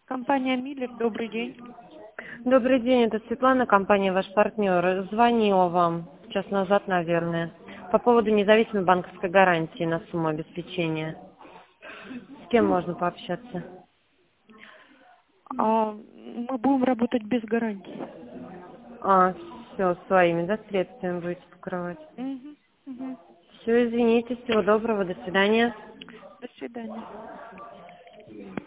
Компания Миллер, добрый день. Добрый день, это Светлана, компания «Ваш партнер». Звонила вам час назад, наверное, по поводу независимой банковской гарантии на сумму обеспечения. С кем можно пообщаться? Мы будем работать без гарантии. Все, своими, да, средствами будете покрывать? Мгм, мгм. Все, извините, всего доброго, до свидания. До свидания.